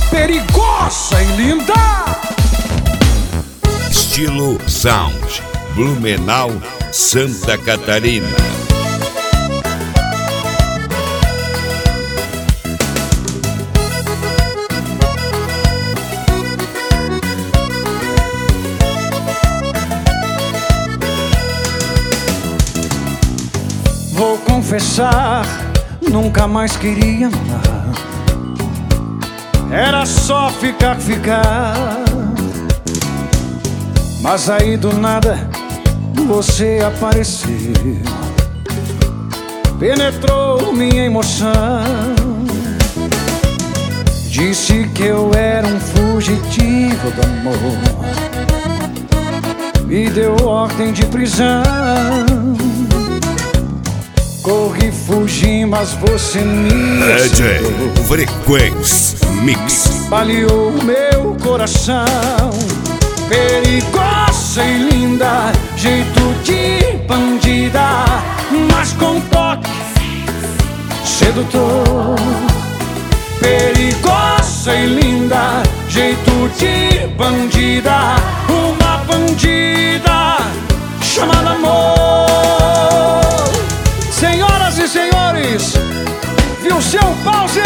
perigosa e linda. Estilo Sound, Blumenau, Santa Catarina. Vou confessar, nunca mais queria amar. Era só ficar. Mas aí do nada você apareceu, penetrou minha emoção. Disse que eu era um fugitivo do amor, me deu ordem de prisão. Corri, fugi, mas você me DJ Frequência Mix baleou meu coração. Perigosa e linda, jeito de bandida, mas com toque sedutor. Perigosa e linda, jeito de bandida, uma bandida chamada amor. Senhoras e senhores, viu seu pause?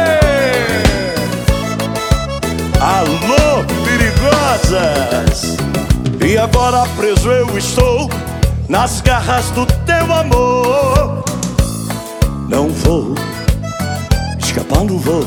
Alô, perigosas! E agora preso eu estou nas garras do teu amor. Não vou, escapar não vou.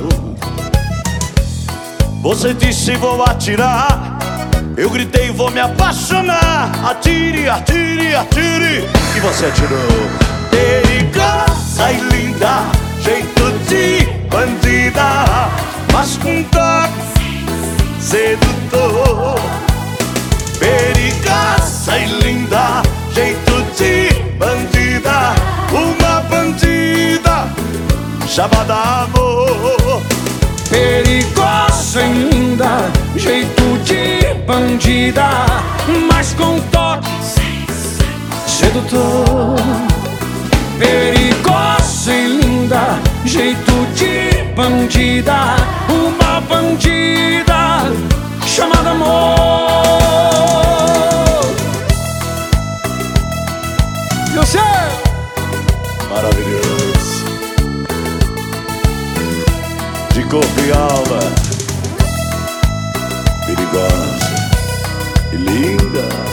Você disse vou atirar, eu gritei vou me apaixonar. Atire, atire, atire, e você atirou. Perigosa e linda, jeito de bandida, mas com toque sedutor. Perigosa e linda, jeito de bandida, uma bandida chamada amor. Perigosa e linda, jeito de bandida, mas com toque sedutor. Perigosa e linda, jeito de bandida, uma bandida chamada amor. E você? Maravilhoso, de corpo e alma, perigosa e linda.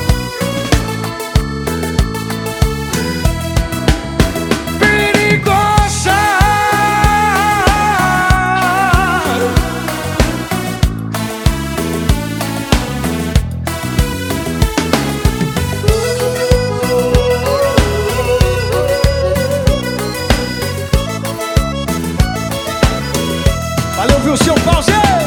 Valeu, viu seu pause?